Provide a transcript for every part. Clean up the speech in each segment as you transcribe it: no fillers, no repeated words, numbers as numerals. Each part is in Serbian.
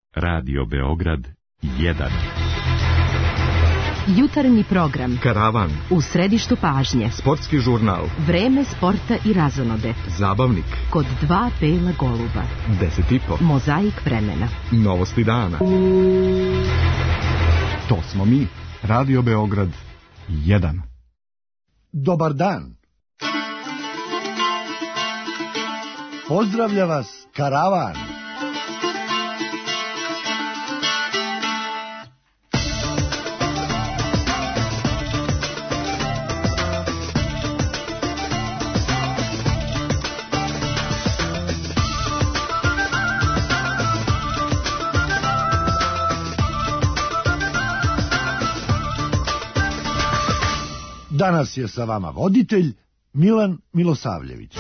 Radio Beograd 1. Jutarnji program. Karavan. U središtu pažnje. Sportski žurnal. Vreme sporta i razonode. Zabavnik. Kod dva bela goluba. 10:30. Mozaik vremena. Novosti dana. To smo mi. Radio Beograd 1. Dobar dan. Pozdravlja vas Karavan. Danas je sa vama voditelj Milan Milosavljević.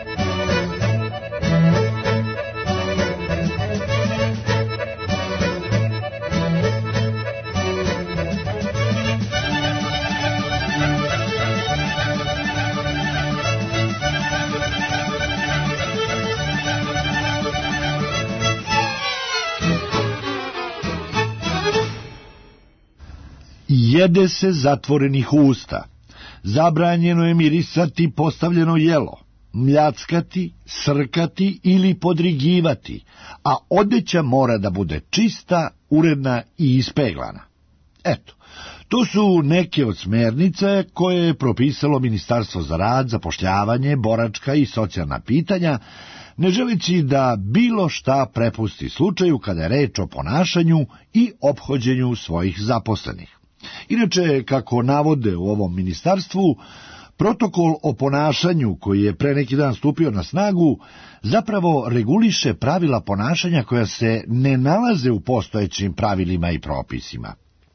Jede se zatvorenih usta. Zabranjeno je mirisati postavljeno jelo, mljackati, srkati ili podrigivati, a odeća mora da bude čista, uredna i ispeglana. Eto, to su neke od smernica koje je propisalo Ministarstvo za rad, zapošljavanje, boračka i socijalna pitanja, ne želeći da bilo šta prepusti slučaju kada je reč o ponašanju i ophođenju svojih zaposlenih. Inače, kako navode u ovom ministarstvu, protokol o ponašanju koji je pre neki dan stupio na snagu zapravo reguliše pravila ponašanja koja se ne nalaze u postojećim pravilima i propisima.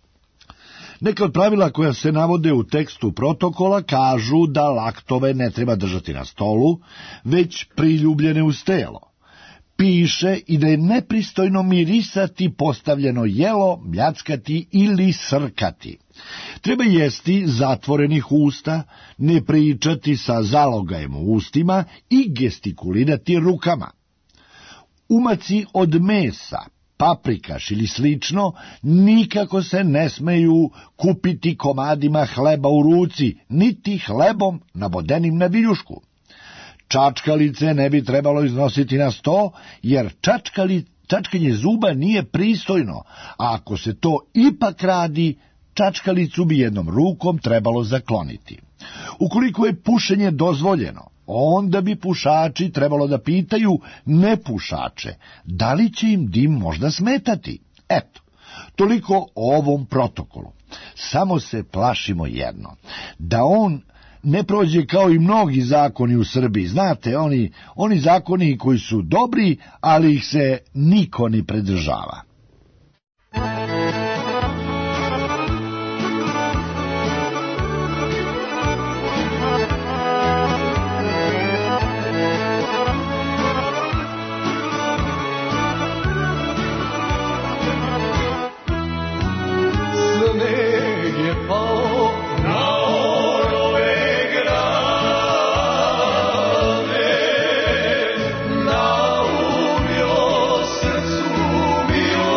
Neka od pravila koja se navode u tekstu protokola kažu da laktove ne treba držati na stolu, već priljubljene uz telo. Piše i da je nepristojno mirisati postavljeno jelo, mljackati ili srkati. Treba jesti zatvorenih usta, ne pričati sa zalogajem u ustima i gestikulirati rukama. Umaci od mesa, paprikaš ili slično nikako se ne smeju kupiti komadima hleba u ruci, niti hlebom nabodenim na viljušku. Čačkalice ne bi trebalo iznositi na sto, jer čačkanje zuba nije pristojno, a ako se to ipak radi, čačkalicu bi jednom rukom trebalo zakloniti. Ukoliko je pušenje dozvoljeno, onda bi pušači trebalo da pitaju nepušače, da li će im dim možda smetati. Eto, toliko o ovom protokolu. Samo se plašimo jedno, da on ne prođe kao i mnogi zakoni u Srbiji. Znate, oni zakoni koji su dobri, ali ih se niko ni pridržava. Naumio srcu milo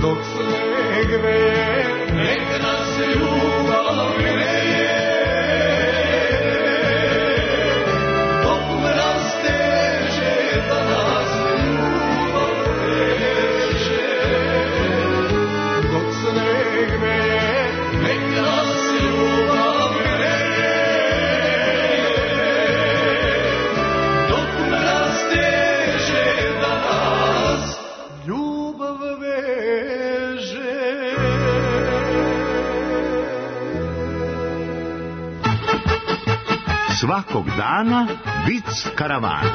dok sve greje, nek nas ljubav greje. Dok mraz teže, da nas ljubav veže. Dok sve greje, nek nas ljubav greje. Dok mraz teže, da nas ljubav veže. Svakog dana vic karavana.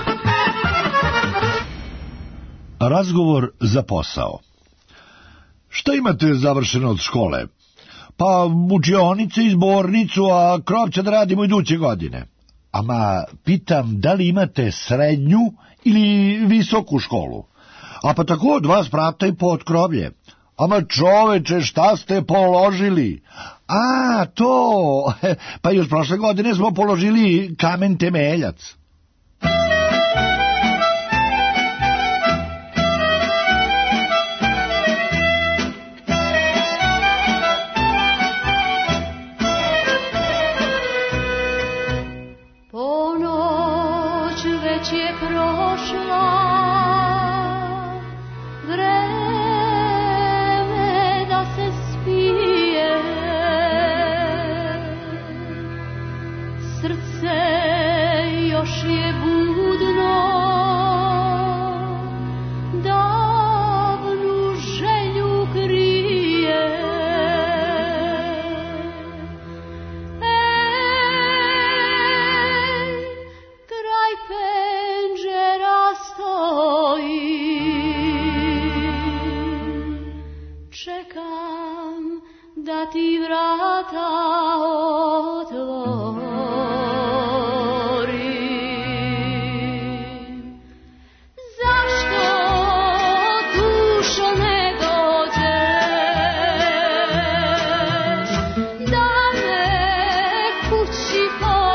Razgovor za posao. Šta imate završeno od škole? Pa učionice i zbornicu, a krov će da radimo iduće godine. Ama pitam, da li imate srednju ili visoku školu? A pa tako od vas prata i potkrovlje. Ama čoveče, šta ste položili? A, to, pa još prošle godine smo položili kamen temeljac. Ponoć već je prošla, vreme da se spije, srce još je budno, davnu želju krije. Kraj penđera stojim, čekam da ti vrata otvorim. Zašto, dušo, ne dođeš, da me kući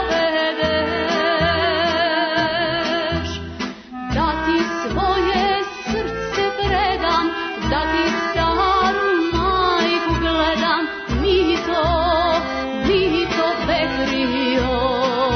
povedeš, da ti svoje srce predam, da ti staru majku gledam, mi to Petrio.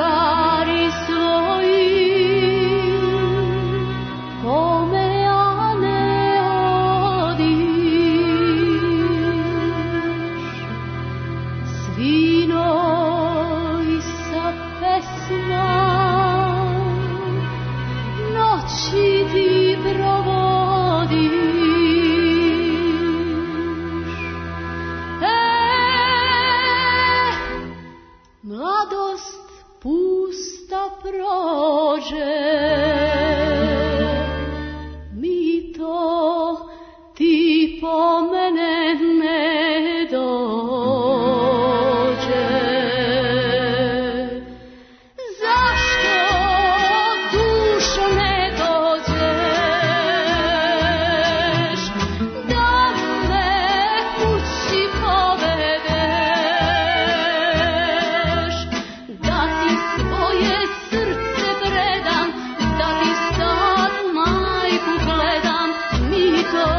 cari svoji, kome ja ne odiš, svino i sa pesma noći ti provodiš. Mladost pusta prođe, mi to ti po mene ne dođe. Zašto dušo ne dođeš, da me kući povedeš, da ti svoje srce predam, da ti staru majku gledam, mi to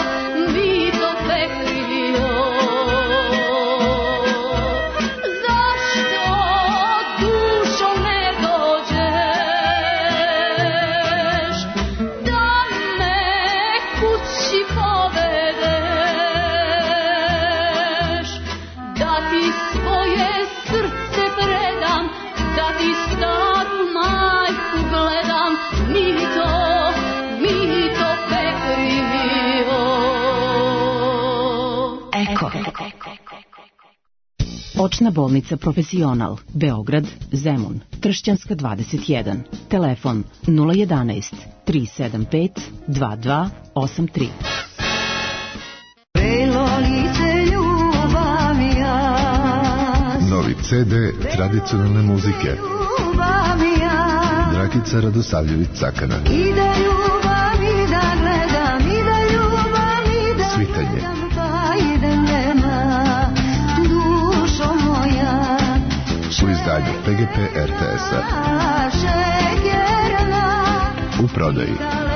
pekrio. Zašto dušo ne dođeš, da me kući povedeš, da ti svoje srce predam, da ti staru majku gledam, mi to pekrio. Eko. Očna bolnica Profesional, Beograd, Zemun, Tršćanska 21, telefon 011 375 2283. Novi CD tradicionalne muzike. Dragica Radosavljević-Cakana. Svitanje. U izdanju PGP RTS-a. U prodaji.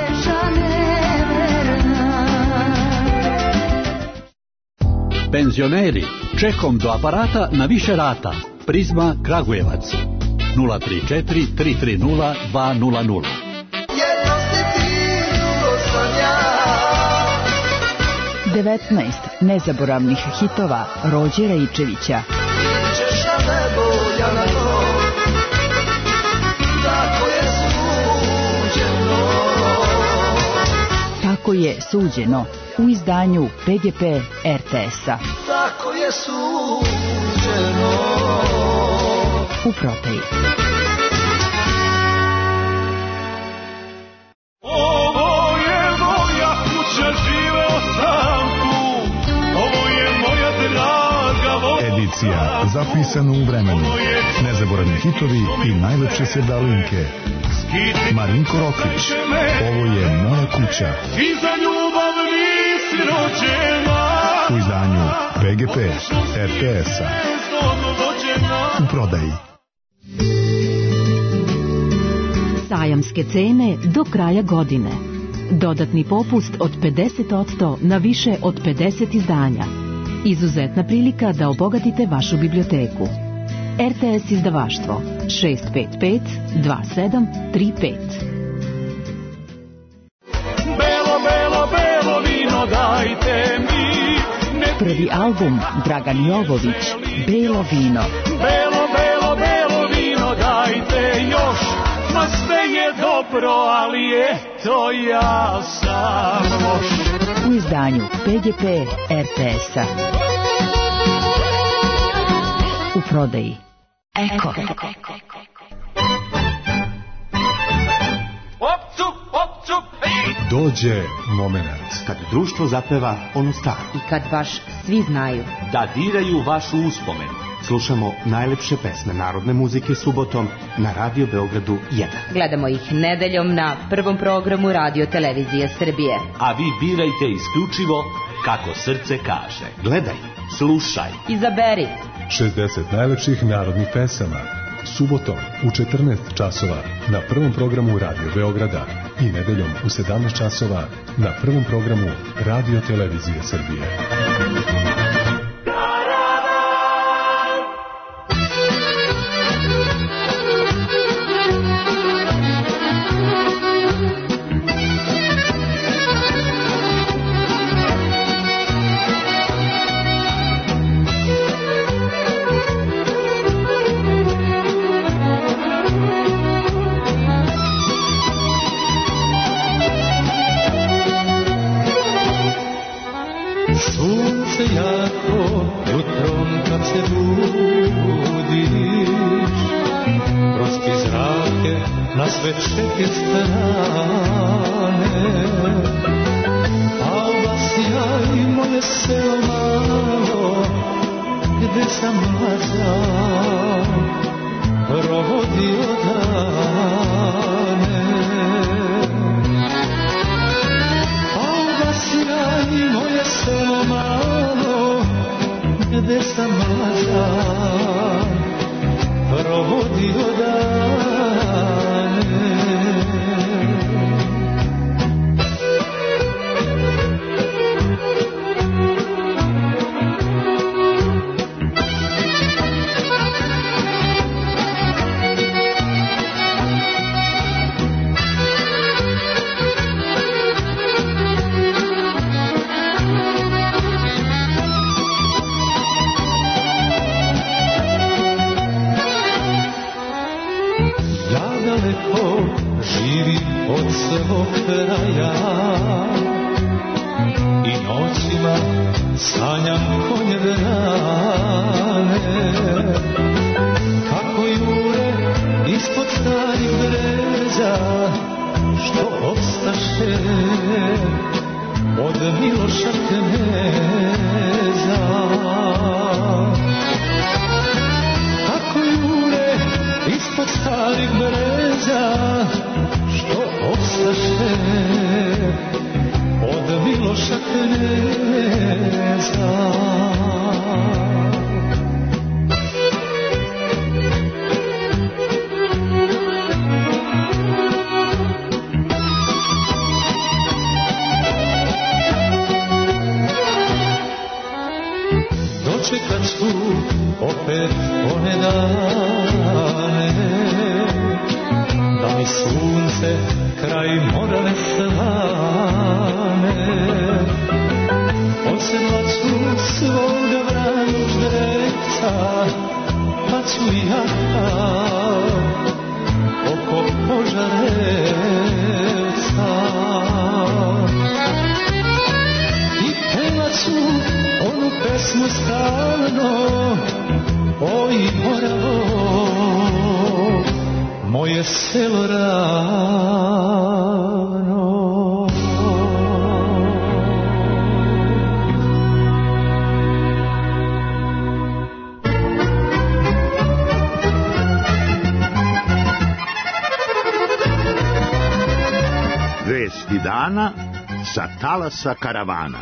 Penzioneri, čekom do aparata na više rata. Prizma Kragujevac 034 330 200. 19 nezaboravnih hitova Rođera Ičevića. Tako je suđeno u izdanju PGP RTS-a. Tako je suđeno. U prodaji. Ovo je moja kuća, živeo sam tu. Ovo je moja draga voda. Edicija zapisana u vremenu. Nezaboravni hitovi i najlepše sevdalinke. Marinko Roklić. Ovo je moja kuća. I za ljubav nisi rođena. U izdanju PGP RTS-a. U prodaji. Sajamske cene do kraja godine. Dodatni popust od 50% na više od 50 izdanja. Izuzetna prilika da obogatite vašu biblioteku. RTS izdavaštvo 655 2735. Belo, belo, belo vino dajte mi. Prvi album Dragan Jovović, Belo vino. Belo, belo, belo vino dajte još. Ma sve je dobro, ali eto ja sam loš. U izdanju PGP RTS-a. U prodaji. Eko. Dođe moment. Kad društvo zapeva onu staru. I kad baš svi znaju. Da diraju vašu uspomen. Slušamo najlepše pesme narodne muzike subotom na Radio Beogradu 1. Gledamo ih nedeljom na prvom programu Radio Televizije Srbije. A vi birajte isključivo kako srce kaže. Gledaj, slušaj. Izaberi. 60 najlepših narodnih pesama. Subotom u 14 časova na prvom programu Radio Beograda i nedeljom u 17 časova na prvom programu Radio Televizije Srbije. jake na sve četiri strane. A vas ja i moje selo malo, gde sam mlađan provodio dane. A vas ja i moje selo malo, gde sam mlađan provodio dane. Živim od svog kraja i noćima sanjam konje vrane, kako jure ispod starih breza, što opstaše od Miloša kneza. Kako jure ispod starih breza, što opstaše od Miloša kneza. Dočekat ću opet one dane, da mi sunce kraj mora ne svane. Odsedlat ću svoga vranog ždrekca, pa ću ja oko Požarevca. I pevat ću onu pesmu stalno, oj Moravo, moje selo ravno. Vesti dana sa talasa karavana.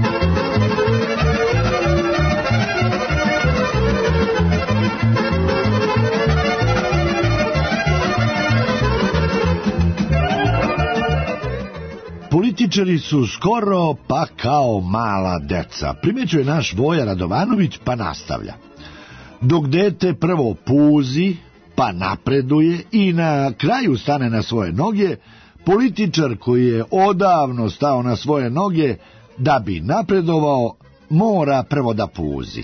Političari su skoro pa kao mala deca, primećuje naš Voja Radovanović, pa nastavlja. Dok dete prvo puzi, pa napreduje i na kraju stane na svoje noge, političar koji je odavno stao na svoje noge, da bi napredovao, mora prvo da puzi.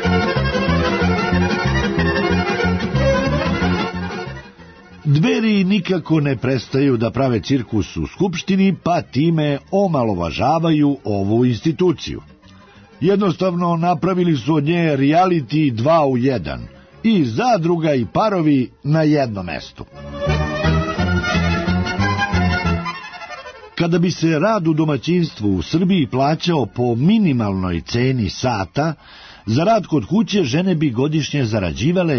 Dveri nikako ne prestaju da prave cirkus u Skupštini, pa time omalovažavaju ovu instituciju. Jednostavno napravili su od nje reality 2 u 1, i zadruga i parovi na jednom mestu. Kada bi se rad u domaćinstvu u Srbiji plaćao po minimalnoj ceni sata, za rad kod kuće žene bi godišnje zarađivale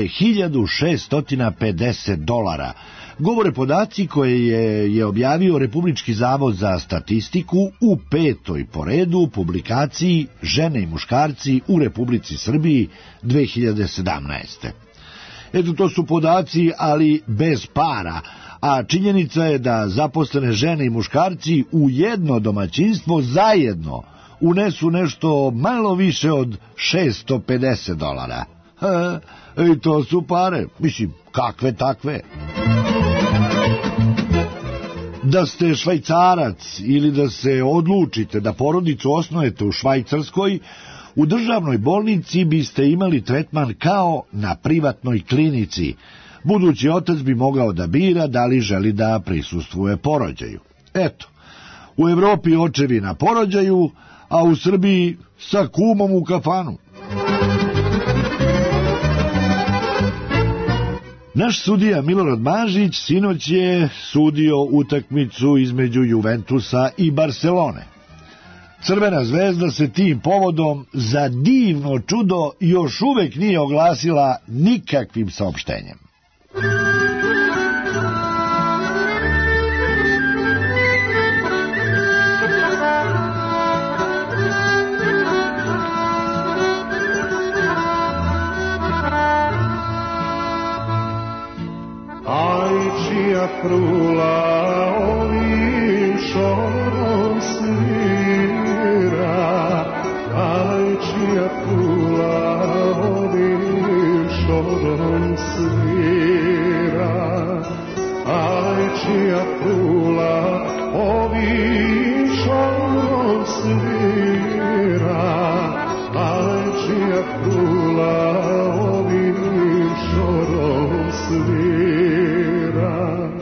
$1.650, govore podaci koje je objavio Republički zavod za statistiku u 5. po redu publikaciji Žene i muškarci u Republici Srbiji 2017. Eto, to su podaci, ali bez para, a činjenica je da zaposlene žene i muškarci u jedno domaćinstvo zajedno unesu nešto malo više od $650. I to su pare, mislim, kakve takve. Da ste Švajcarac ili da se odlučite da porodicu osnujete u Švajcarskoj, u državnoj bolnici biste imali tretman kao na privatnoj klinici. Budući otac bi mogao da bira da li želi da prisustvuje porođaju. Eto, u Evropi očevi na porođaju, a u Srbiji sa kumom u kafanu. Naš sudija Milorad Mažić sinoć je sudio utakmicu između Juventusa i Barcelone. Crvena zvezda se tim povodom za divno čudo još uvek nije oglasila nikakvim saopštenjem. Frula ovim šorom svira, aj čija frula ovim šorom svira, aj čija frula ovim šorom svira, aj čija frula ovim šorom svira.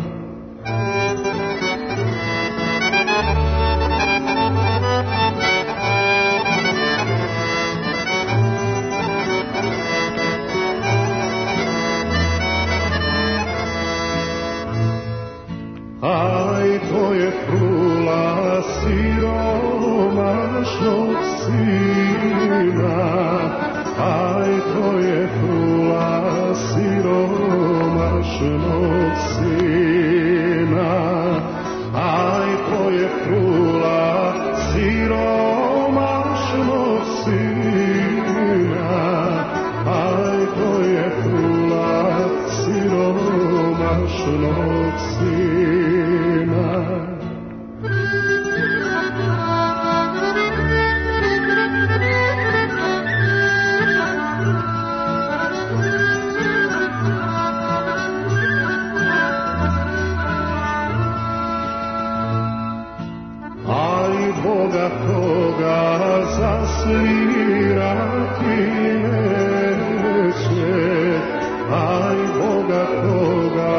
Aj, to je frula siromašnog sina, aj, to je frula siromašnog sina, aj, to je frula siromašnog sina, aj, to je frula siromašnog sina. Boga toga zasvirati neće, aj Boga toga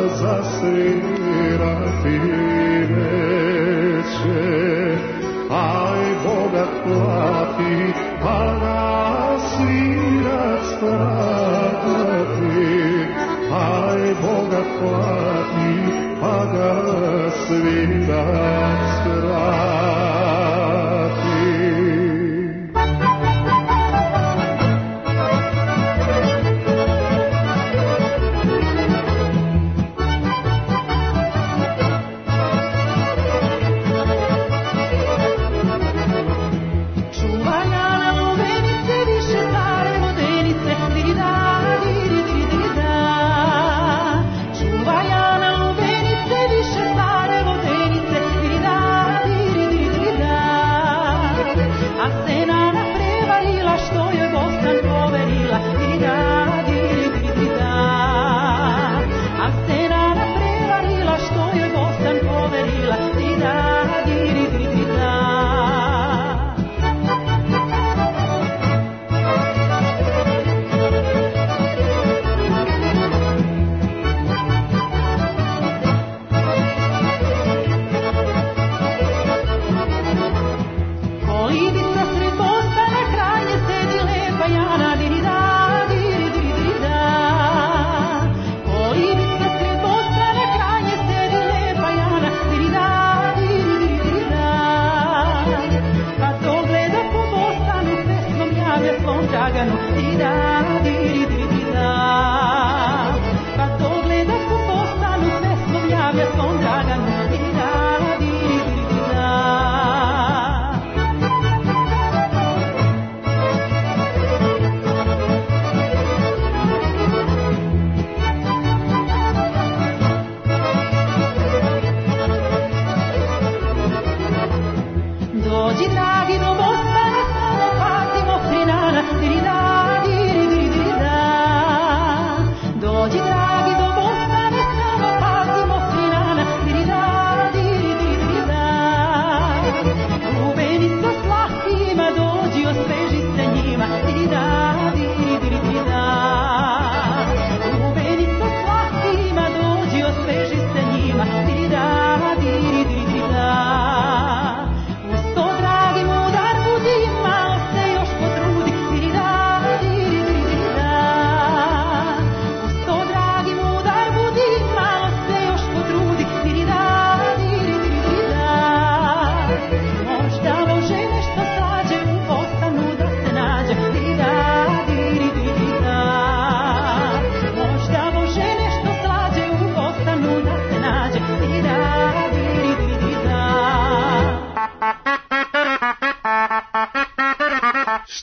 zasvirati neće, aj Boga plati pa ga svirac prati, aj Boga plati pa ga svirac prati. Čuvajana luvenice više pare vodenice,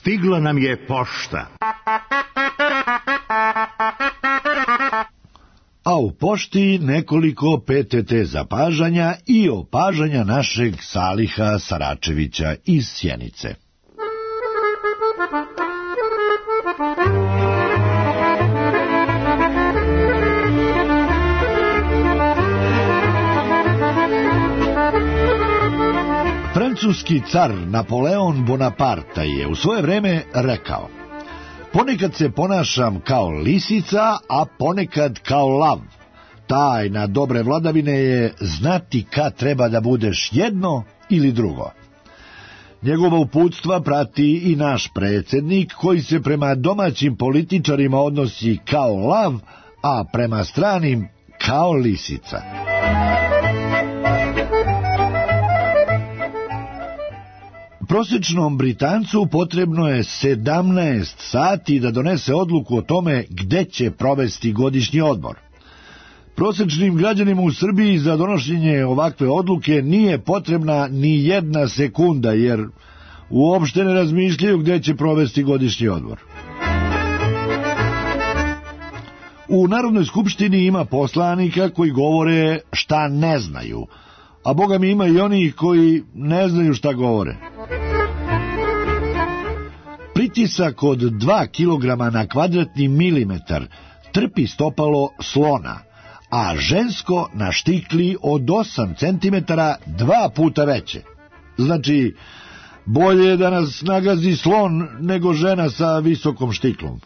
stigla nam je pošta. A u pošti nekoliko PTT zapažanja i opažanja našeg Saliha Saračevića iz Sjenice. Francuski car Napoleon Bonaparte je u svoje vreme rekao: ponekad se ponašam kao lisica, a ponekad kao lav. Tajna dobre vladavine je znati kad treba da budeš jedno ili drugo. Njegova uputstva prati i naš predsjednik, koji se prema domaćim političarima odnosi kao lav, a prema stranim kao lisica. Prosječnom Britancu potrebno je 17 sati da donese odluku o tome gde će provesti godišnji odmor. Prosječnim građanima u Srbiji za donošenje ovakve odluke nije potrebna ni jedna sekunda, jer uopšte ne razmišljaju gde će provesti godišnji odmor. U Narodnoj skupštini ima poslanika koji govore šta ne znaju, a Boga mi ima i onih koji ne znaju šta govore. Pritisak od 2 kg na kvadratni milimetar trpi stopalo slona, a žensko na štikli od 8 cm 2 puta veće. Znači, bolje da nas nagazi slon nego žena sa visokom štiklom.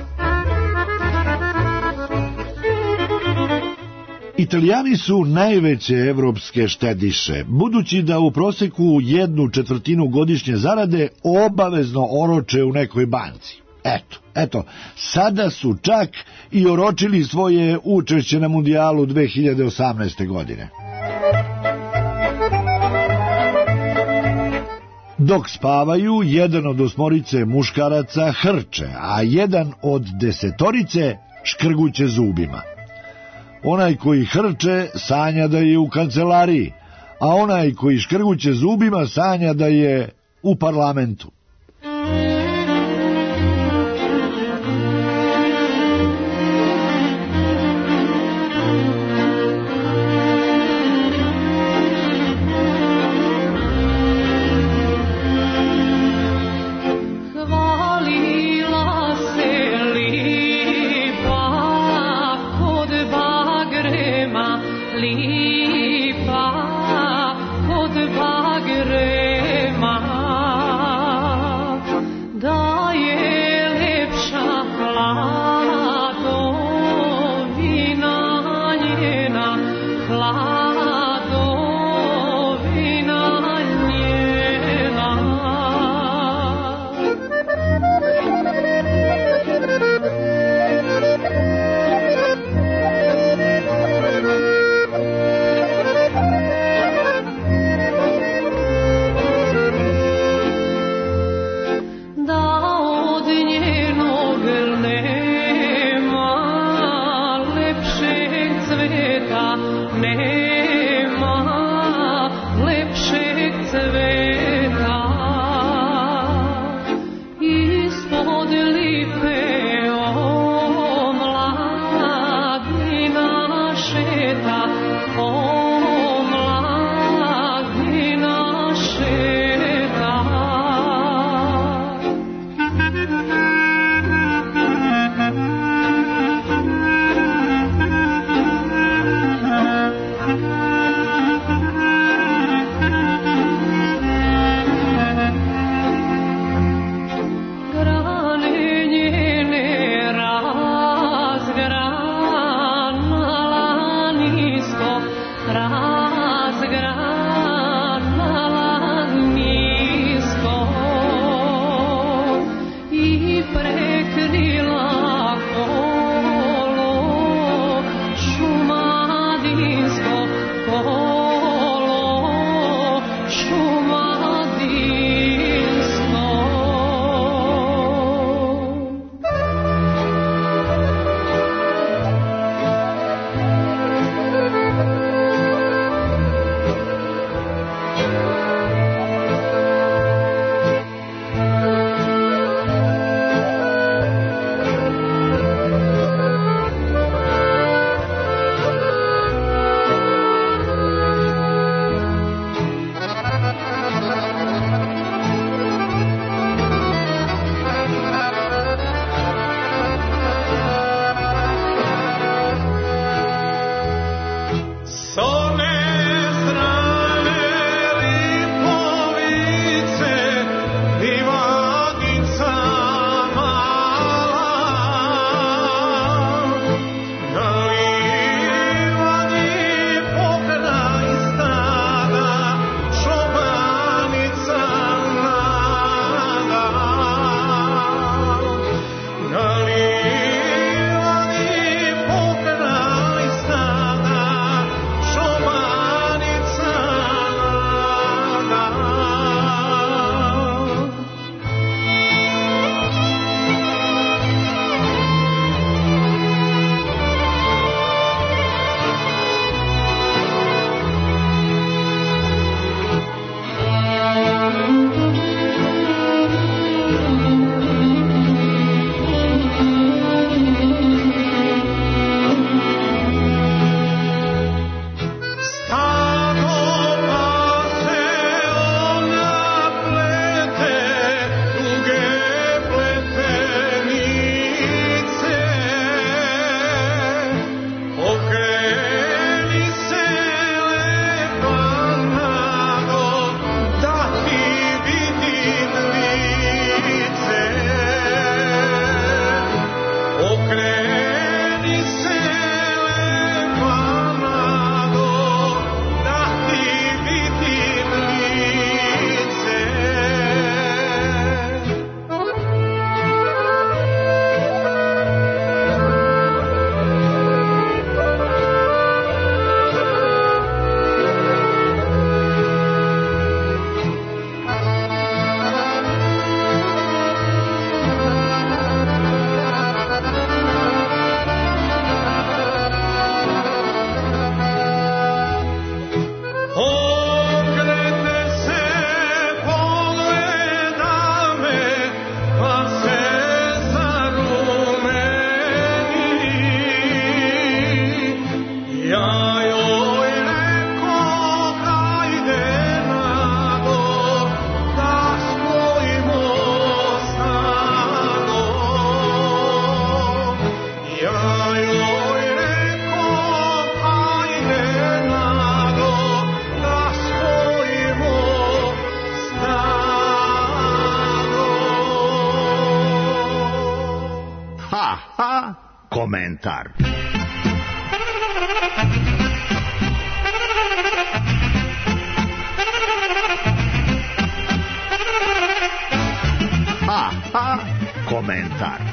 Italijani su najveće evropske štediše, budući da u proseku 1/4 godišnje zarade obavezno oroče u nekoj banci. Eto, sada su čak i oročili svoje učešće na mundijalu 2018. godine. Dok spavaju, jedan od 8 muškaraca hrče, a jedan od 10 škrguće zubima. Onaj koji hrče sanja da je u kancelariji, a onaj koji škrguće zubima sanja da je u parlamentu. Nema komentar. Komentar.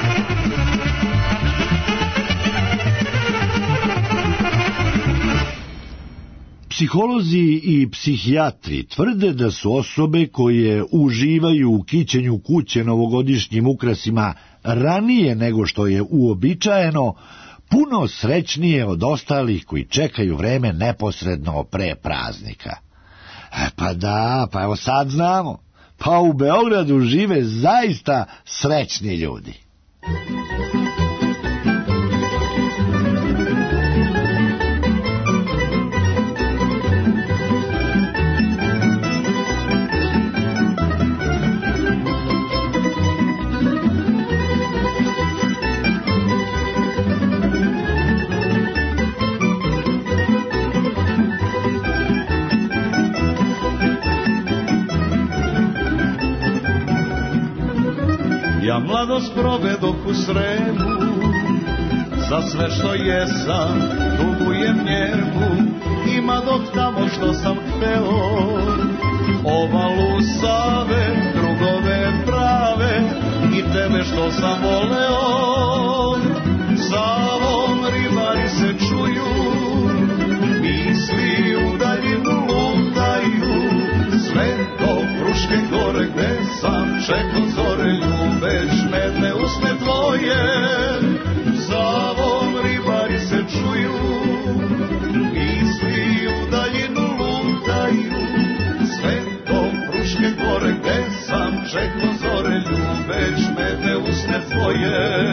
Psiholozi i psihijatri tvrde da su osobe koje uživaju u kićenju kuće novogodišnjim ukrasima ranije nego što je uobičajeno, puno srećnije od ostalih koji čekaju vreme neposredno pre praznika. Pa evo sad znamo. Pa u Beogradu žive zaista srećni ljudi. Ja mladost provedoh u Sremu, za sve što jesam dugujem njemu, ima dok tamo što sam hteo, ovalu Save, drugove prave i tebe što sam voleo. Savom ribari se čuju, misli u daljinu lutaju, sve do Fruške gore gde sam čekao zore ljubeš medne usne tvoje. Savom ribari se čuju, misli u daljinu lutaju, sve do Fruške gore gde sam čekao zore ljubeš medne usne tvoje.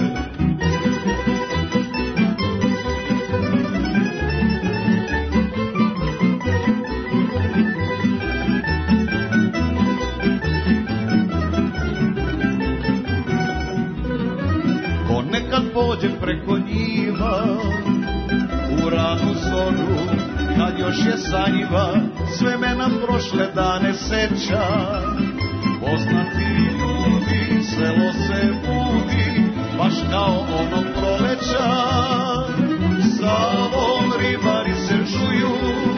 Kad pođem preko njiva, u ranu zoru, kad još je sanjiva, sve me na prošle dane seća. Poznati ljudi, selo se budi, baš kao ono proleća. Savom ribari se čuju,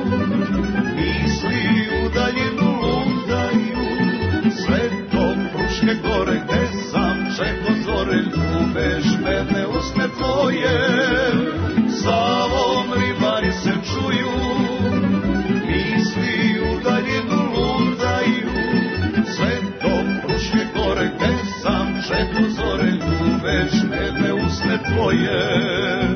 misli u daljinu lutaju, sve do Fruške gore gde sam čekao zore ljubeš medne usne tvoje. Savom ribari se čuju, misli u daljinu lutaju, sve do Fruške gore gde sam čekao zore ljubeš medne usne tvoje.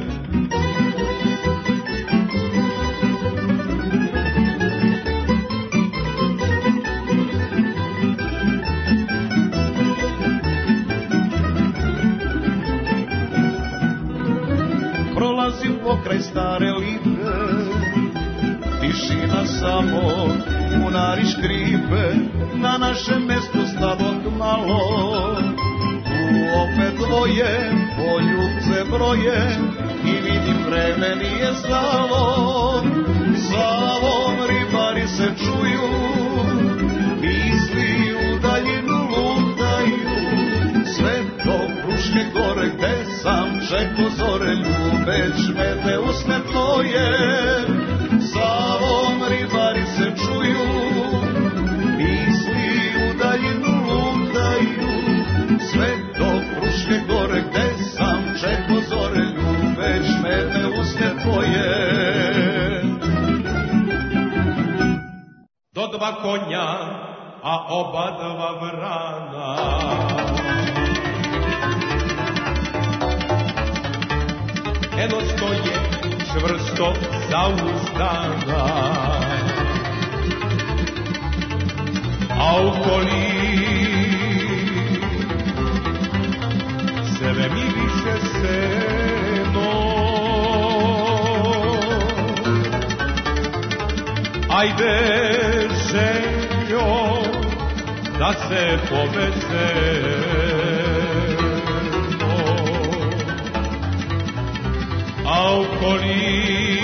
Pokraj stare lipe, tišina samo, bunari škripe, na našem mestu stadog malo. Tu opet dvoje, poljubce broje, i vidim vreme nije stalo. Savom ribari se čuju, misli u daljinu lutaju, sve do Fruške gore gde sam čekao zore ljubeć medne usne tvoje. Savom ribari se čuju, misli u daljinu lutaju, sve do Fruške gore gde sam čekao zore ljubeć medne usne tvoje. Do dva konja, a oba dva vrana, eno stoje čvrsto zauzdana, a okoli sve mi više seno. Ajde željo da se povezemo, a okoli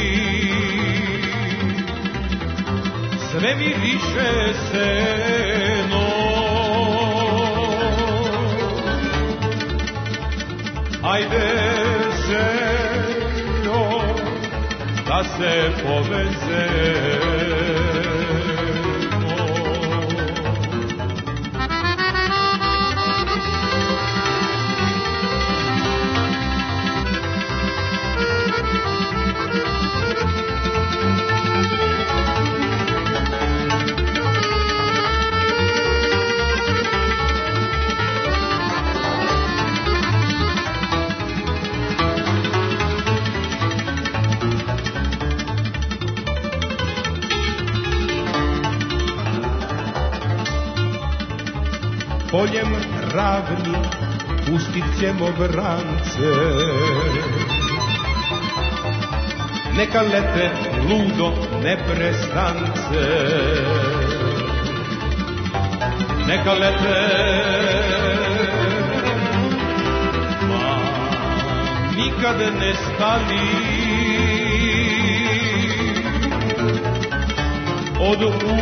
sve mi više seno. Ajde da se povezemo. Poljem ravni pustit ćemo vrance, neka lete ludo neprestance, neka lete, ma nikad ne stani, od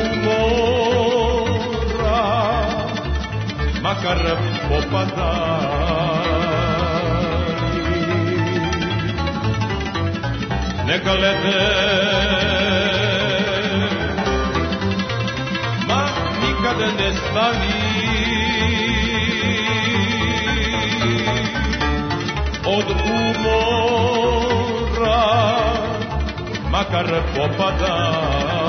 umora makar popadali, neka lete, ma nikad ne stani, od umora makar popadali.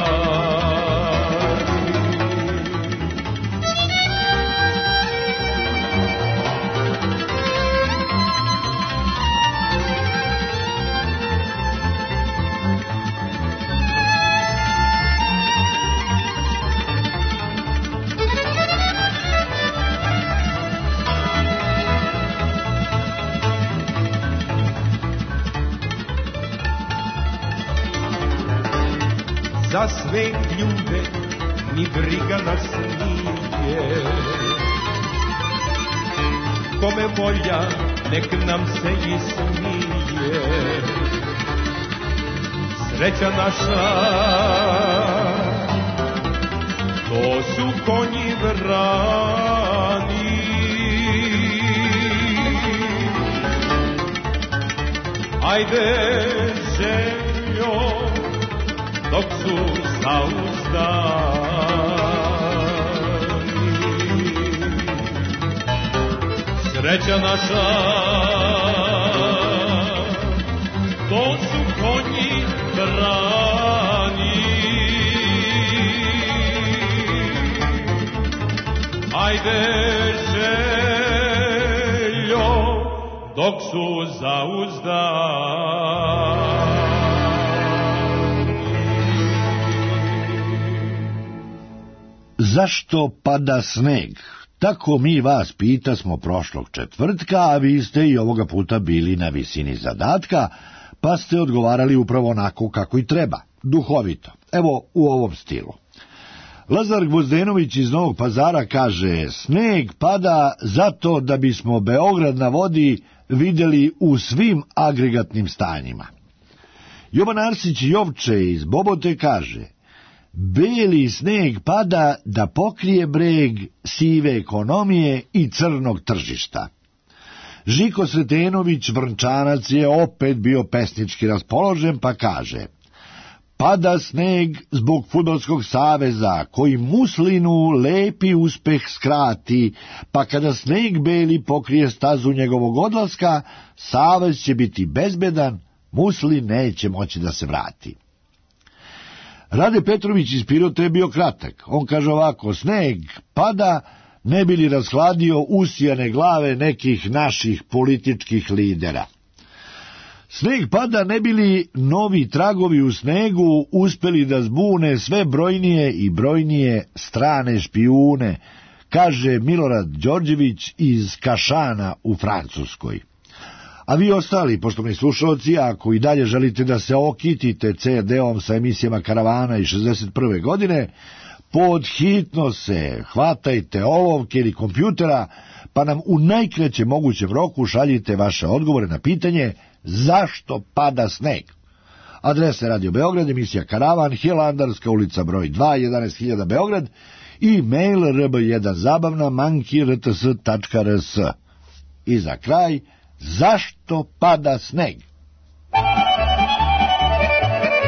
Za sve ljude ni briga nas nije, kome volja nek nam se i smije. Sreća naša, to su konji vrani, ajde željo, dok su zauzdani. Sreća naša, to su konji vrani, ajde željo, dok su zauzdani. Zašto pada sneg? Tako mi vas pitasmo prošlog četvrtka, a vi ste i ovoga puta bili na visini zadatka, pa ste odgovarali upravo onako kako i treba, duhovito. Evo u ovom stilu. Lazar Gvozdenović iz Novog Pazara kaže: sneg pada zato da bismo Beograd na vodi vidjeli u svim agregatnim stanjima. Jovan Arsić Jovče iz Bobote kaže: beli sneg pada da pokrije breg sive ekonomije i crnog tržišta. Žiko Sretenović Vrnčanac je opet bio pesnički raspoložen pa kaže: pada sneg zbog Fudbalskog saveza koji Muslinu lepi uspeh skrati, pa kada sneg beli pokrije stazu njegovog odlaska, savez će biti bezbedan, Muslin neće moći da se vrati. Rade Petrović iz Pirota je bio kratak. On kaže ovako: sneg pada ne bi li rashladio usijane glave nekih naših političkih lidera. Sneg pada ne bi li novi tragovi u snegu uspeli da zbune sve brojnije i brojnije strane špijune, kaže Milorad Đorđević iz Kašana u Francuskoj. A vi ostali, poštovni slušalci, ako i dalje želite da se okitite CD-om sa emisijama Karavana iz 61. godine, podhitno se hvatajte olovke ili kompjutera, pa nam u najkraćem mogućem roku šaljite vaše odgovore na pitanje zašto pada sneg. Adresa Radio Beograd, emisija Karavan, Hilandarska ulica broj 2, 11.000 Beograd i mail rb1zabavna@rts.rs. I za kraj, zašto pada sneg?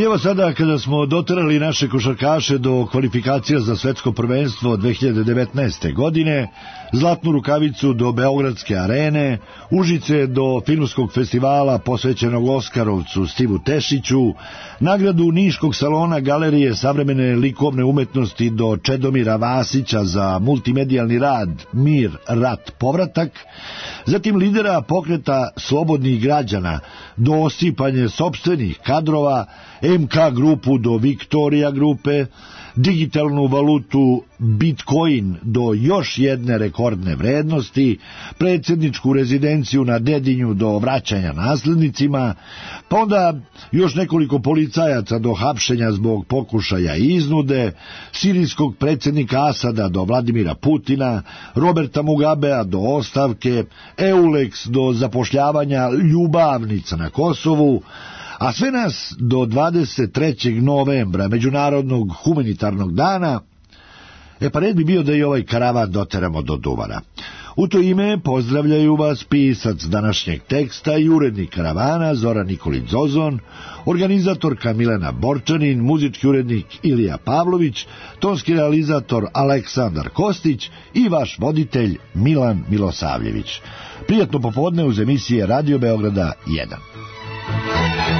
evo sada kada smo doterali naše košarkaše do kvalifikacija za svetsko prvenstvo 2019. godine, zlatnu rukavicu do Beogradske arene, Užice do filmskog festivala posvećenog Oskarovcu Stivu Tešiću, nagradu Niškog salona Galerije savremene likovne umetnosti do Čedomira Vasića za multimedijalni rad Mir, rat, povratak, zatim lidera pokreta slobodnih građana do osipanje sopstvenih kadrova, MK grupu do Viktorija grupe, digitalnu valutu Bitcoin do još jedne rekordne vrednosti, predsjedničku rezidenciju na Dedinju do vraćanja naslednicima, pa onda još nekoliko policajaca do hapšenja zbog pokušaja iznude, sirijskog predsjednika Asada do Vladimira Putina, Roberta Mugabea do ostavke, Eulex do zapošljavanja ljubavnica na Kosovu, a sve nas do 23. novembra, Međunarodnog humanitarnog dana, pa red bi bio da i ovaj karavan doteramo do Duvara. U to ime pozdravljaju vas pisac današnjeg teksta i urednik karavana Zoran Nikolić Zozon, organizatorka Milena Borčanin, muzički urednik Ilija Pavlović, tonski realizator Aleksandar Kostić i vaš voditelj Milan Milosavljević. Prijatno popodne uz emisije Radio Beograda 1.